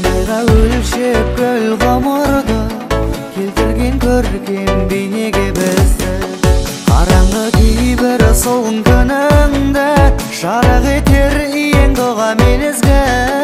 айға өлшеп гүл ғұмырды келтірген көркем бейнеге бізді. Қараңғы кейбір солғын күніңді жарық етер ең дұға мен ізгі.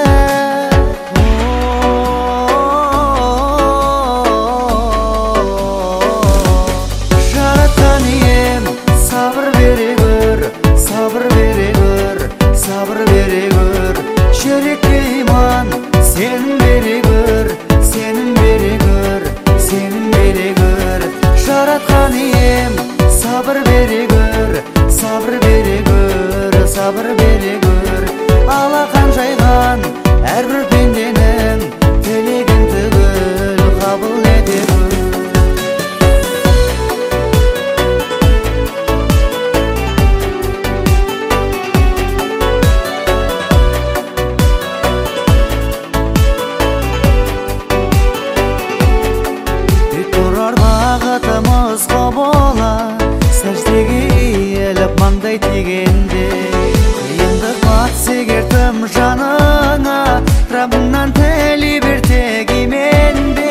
Жаратқан ием сабыр бере көр, сабыр бере көр, сабыр бере көр. Жүрекке иман сенім бере көр, сенім бере көр, сенім бере көр. Жаратқан ием сабыр бере көр, сабыр бере көр, сабыр бере көр. Алақан жайған әрбір пенденің тілегін түгел қабыл ете көр. Бағытымыз бола сәждеге иіліп маңдай тигенде, қиындық батса егер тым жаныңа, Раббыңнан тілей бер тек именде.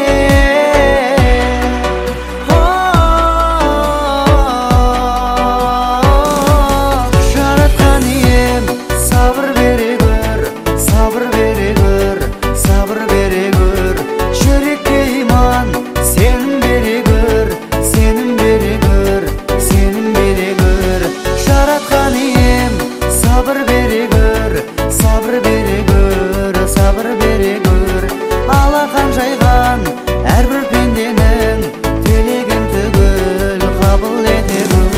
Жаратқан ием сабыр бере көр, сабыр бере көр, сабыр бере көр. Жүрекке иман сенім бере көр, сенім бере көр, сенім бере көр. Жаратқан ием сабыр бере көр, сабыр бере көр, сабыр бере көр. Алақан жайған әрбір пенденің тілегін түгел қабыл ете көр.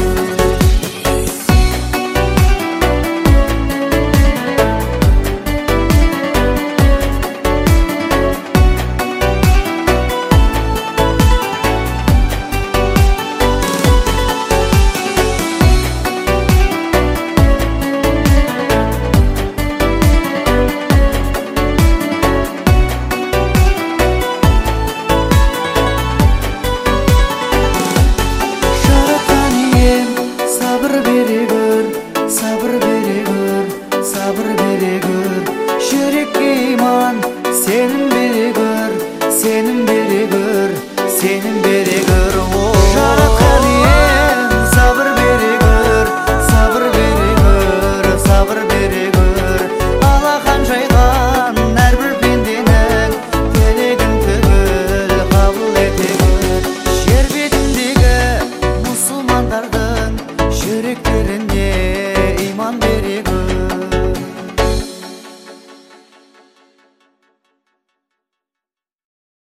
Жүрекке иман сенім бере көр, сенім бере көр, сенім бере көр. Жаратқан ием сабыр бере көр, сабыр бере көр, сабыр бере көр. Алақан жайған әрбір пенденің тілегін түгел қабыл ете көр. Жер бетіндегі мұсылмандардың жүректері